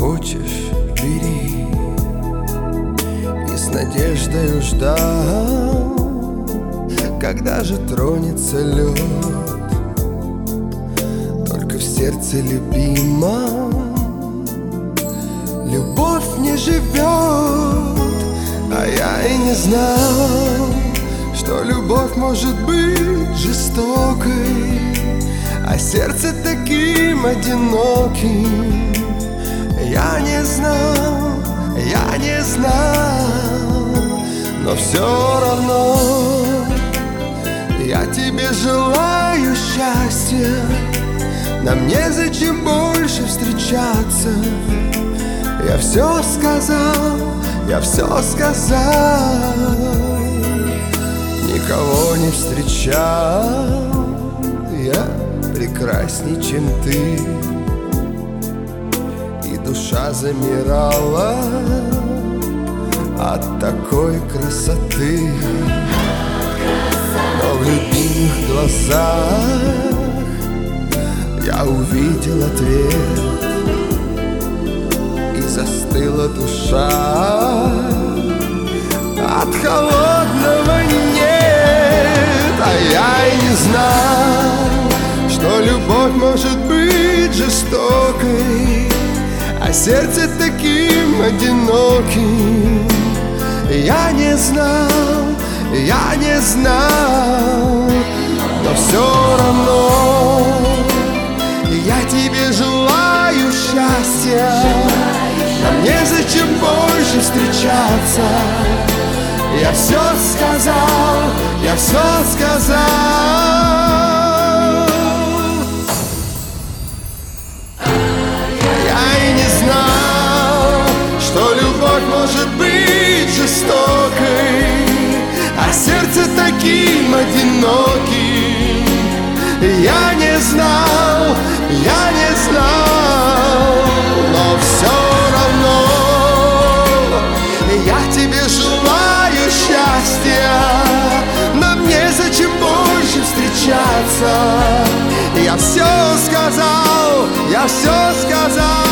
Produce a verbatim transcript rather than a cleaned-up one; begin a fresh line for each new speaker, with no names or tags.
хочешь, бери. И с надеждой ждал, когда же тронется лед. Только в сердце любимом любовь не живет. А я и не знал, что любовь может быть жестокой, а сердце таким одиноким. Я не знал, я не знал, но все равно я тебе желаю счастья. Нам незачем больше встречаться. Я все сказал, я все сказал. Никого не встречал я прекрасней, чем ты. И душа замирала от такой красоты. Но в любимых глазах я увидел ответ, и застыла душа от холодного нет. А я и не знал, что любовь может быть жестокой, а сердце таким одиноким. Я не знал, я не знал, но все равно я тебе желаю счастья. Нам незачем больше встречаться. Я все сказал, я все сказал. Я и не знал, что любовь может быть жестокой, а сердце таким одиноким. Я не знал, я не знал, но все равно я тебе желаю счастья. Нам незачем больше встречаться. Я все сказал, я все сказал.